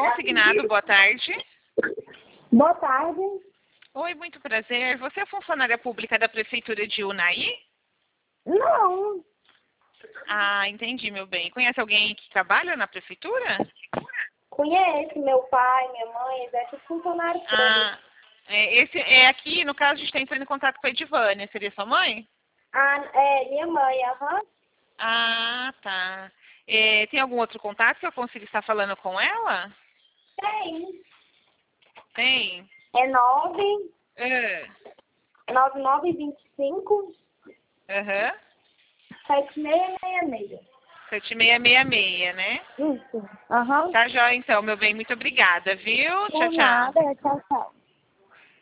consignado, boa tarde. Boa tarde. Oi, muito prazer. Você é funcionária pública da Prefeitura de Unai? Não. Ah, entendi, meu bem. Conhece alguém que trabalha na Prefeitura? Conheço meu pai, minha mãe, eles é tudo funcionário público. Ah, aqui, no caso, a gente está entrando em contato com a Edivânia. Seria sua mãe? Ah, é, minha mãe, aham. Ah, tá. Tem algum outro contato que eu consiga estar falando com ela? Tem. Tem? É 9 É. 9925 Aham. 7666. 7666, né? Isso. Aham. Tá joia, então, meu bem. Muito obrigada, viu? Tchau, Por tchau. nada, tchau, tchau.